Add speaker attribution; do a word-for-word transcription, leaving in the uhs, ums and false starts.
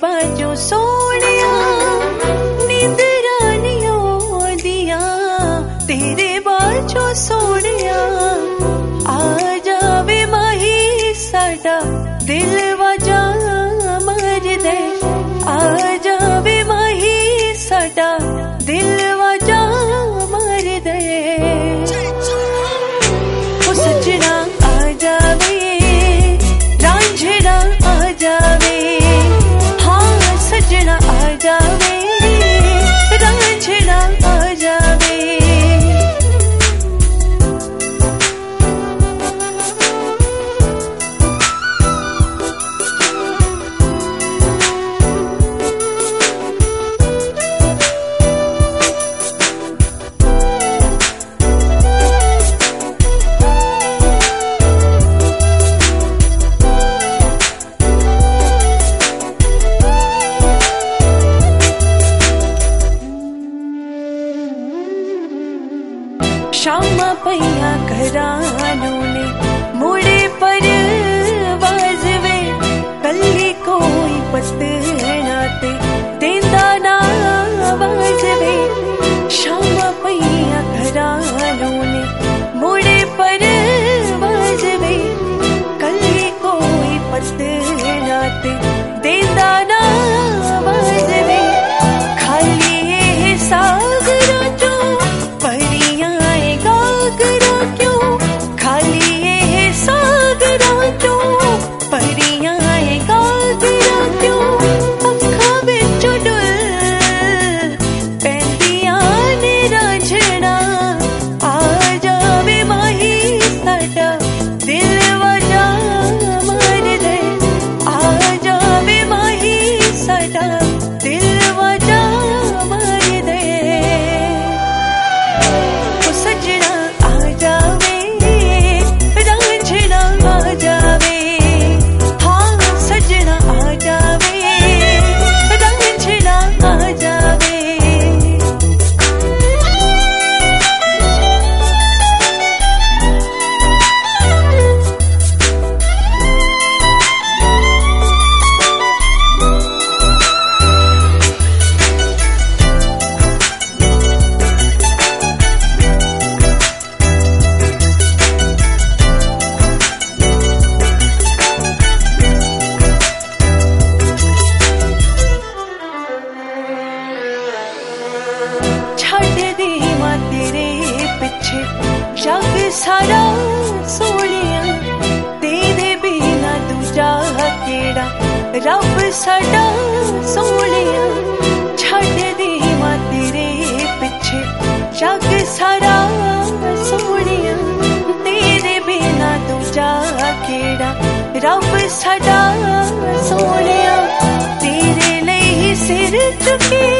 Speaker 1: बाजो सोनिया नींद रानियों दिया तेरे बाजो सोनिया आ जावे माही साडा दिल वजा मर दे आ जावे माही साडा दिल वजा मर दे ओ सजना आ जावे रांझना आ जावे हाँ सजना आ जावे रांझना आ जावे शामा पैया घरानों ने मुड़े पर वाजवे कल्ली कोई पत्तनाते देंदा ना वाजवे शामा पैया घरानों ने मुड़े पर वाजवे कल्ली कोई पत्तनाते देंदा ना वाजवे खाली ये सागरा जो तेरे पिछे जग सारा सोनिया तेरे बिना दूजा केड़ा रब साडा सोनिया छड़ देवा तेरे पिछे जग सारा सोनिया तेरे बिना दूजा केड़ा रब साडा सोनिया तेरे लिए सिर चुके